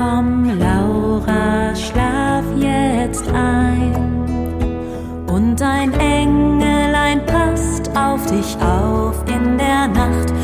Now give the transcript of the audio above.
Komm, Laura, schlaf jetzt ein. Und ein Engelein passt auf dich auf in der Nacht.